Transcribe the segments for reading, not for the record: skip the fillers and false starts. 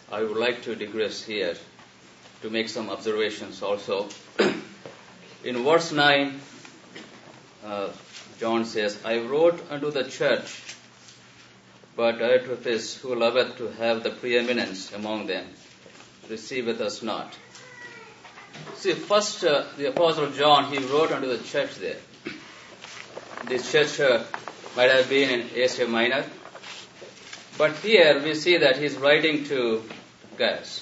I would like to digress here to make some observations also. In verse 9, John says, I wrote unto the church, but Diotrephes, who loveth to have the preeminence among them, receiveth us not. See, first, the Apostle John, he wrote unto the church there. This church might have been in Asia Minor, but here we see that he's writing to Gaius.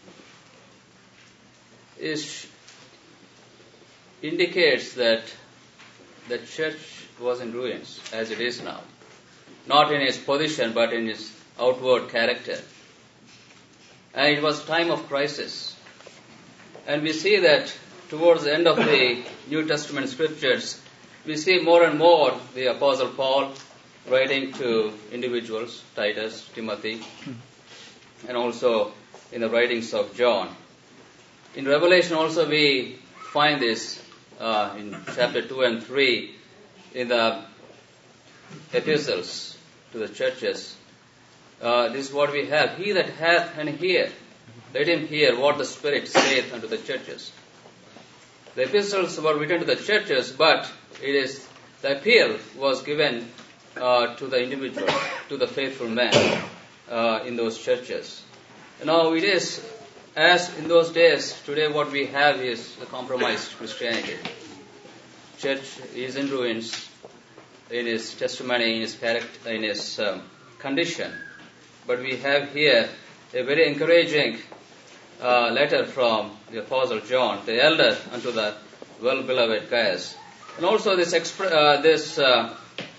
It indicates that the church was in ruins, as it is now. Not in its position, but in its outward character. And it was a time of crisis. And we see that towards the end of the New Testament scriptures, we see more and more the Apostle Paul writing to individuals, Titus, Timothy, and also in the writings of John. In Revelation also we find this in chapter 2 and 3 in the epistles to the churches. This is what we have. He that hath an ear, let him hear what the Spirit saith unto the churches. The epistles were written to the churches, but the appeal was given to the individual, to the faithful man in those churches. Now it is, as in those days, today what we have is a compromised Christianity. Church is in ruins in its testimony, in its character, in its condition. But we have here a very encouraging letter from the Apostle John, the elder unto the well-beloved Gaius. And also this expression,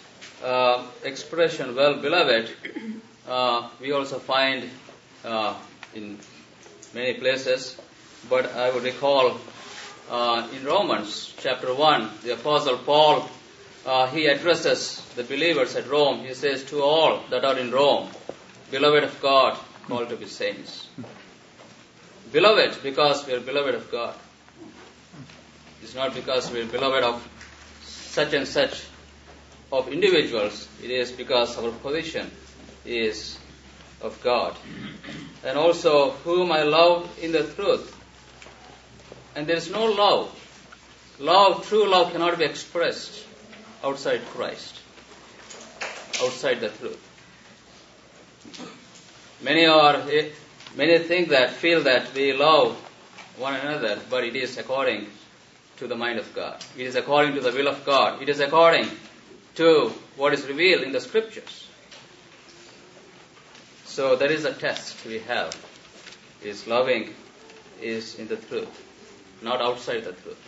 well-beloved, we also find in many places. But I would recall in Romans chapter 1, the Apostle Paul, he addresses the believers at Rome. He says, to all that are in Rome, beloved of God, called to be saints. Beloved, because we are beloved of God. It's not because we are beloved of such and such of individuals. It is because our position is of God. And also, whom I love in the truth. And there is no love. True love cannot be expressed outside Christ, outside the truth. Many feel that we love one another, but it is according to the mind of God. It is according to the will of God. It is according to what is revealed in the scriptures. So that is a test we have. Is loving is in the truth, not outside the truth.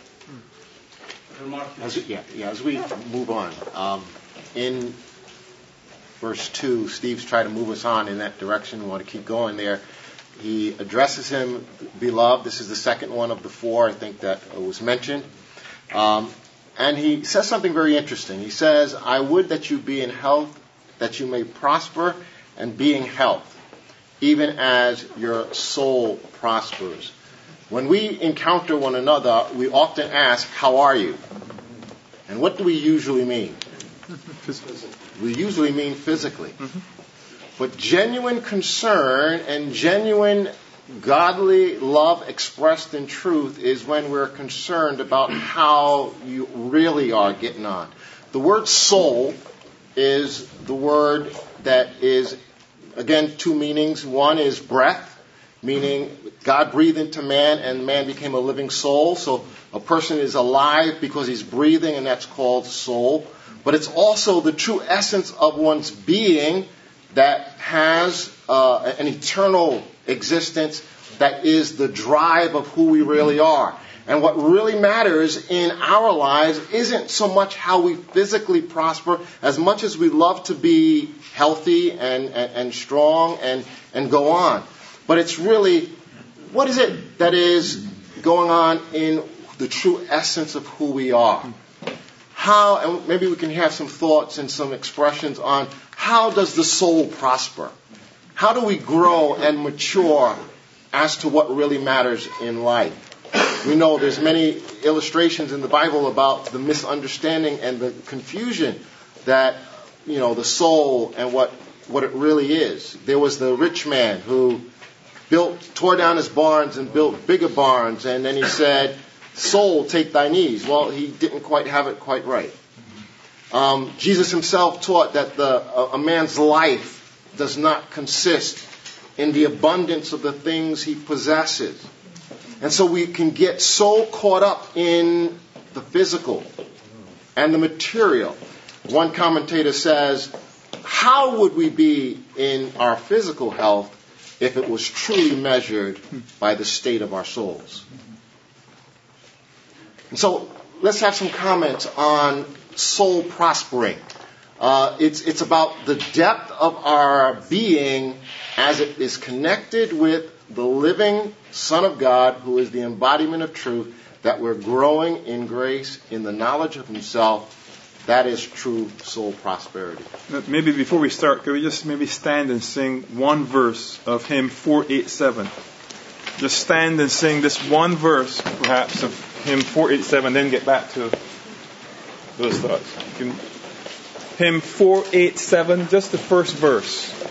As we move on, in verse 2, Steve's trying to move us on in that direction. We want to keep going there. He addresses him, beloved. This is the second one of the four, I think, that was mentioned. And he says something very interesting. He says, I would that you be in health, that you may prosper and be in health, even as your soul prospers. When we encounter one another, we often ask, how are you? And what do we usually mean? We usually mean physically. But genuine concern and genuine godly love expressed in truth is when we're concerned about how you really are getting on. The word soul is the word that is, again, two meanings. One is breath, meaning God breathed into man and man became a living soul. So a person is alive because he's breathing, and that's called soul. But it's also the true essence of one's being that has an eternal existence that is the drive of who we really are. And what really matters in our lives isn't so much how we physically prosper, as much as we love to be healthy and strong and go on. But it's really, what is it that is going on in the true essence of who we are? How, and maybe we can have some thoughts and some expressions on how does the soul prosper? How do we grow and mature as to what really matters in life? We know there's many illustrations in the Bible about the misunderstanding and the confusion that, the soul and what it really is. There was the rich man who tore down his barns and built bigger barns, and then he said, "Soul, take thine ease." Well, he didn't quite have it quite right. Jesus himself taught that a man's life does not consist in the abundance of the things he possesses. And so we can get so caught up in the physical and the material. One commentator says, how would we be in our physical health if it was truly measured by the state of our souls? And so let's have some comments on soul prospering. It's about the depth of our being as it is connected with the living Son of God, who is the embodiment of truth, that we're growing in grace, in the knowledge of himself. That is true soul prosperity. Maybe before we start, could we just maybe stand and sing one verse of hymn 487? Just stand and sing this one verse, perhaps, of hymn 487, then get back to those thoughts. Hymn 487, just the first verse.